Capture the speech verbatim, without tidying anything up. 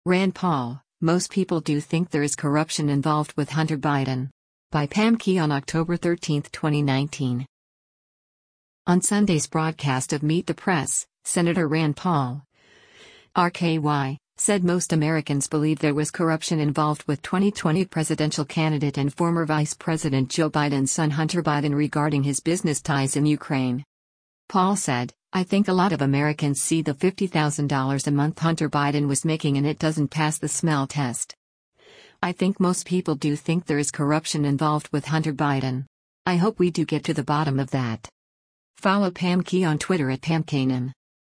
Rand Paul, most people do think there is corruption involved with Hunter Biden. By Pam Key on October thirteenth, twenty nineteen. On Sunday's broadcast of Meet the Press, Senator Rand Paul, R K Y, said most Americans believe there was corruption involved with twenty twenty presidential candidate and former Vice President Joe Biden's son Hunter Biden regarding his business ties in Ukraine. Paul said, "I think a lot of Americans see the fifty thousand dollars a month Hunter Biden was making and it doesn't pass the smell test. I think most people do think there is corruption involved with Hunter Biden. I hope we do get to the bottom of that." Follow Pam Key on Twitter at Pam Kanem.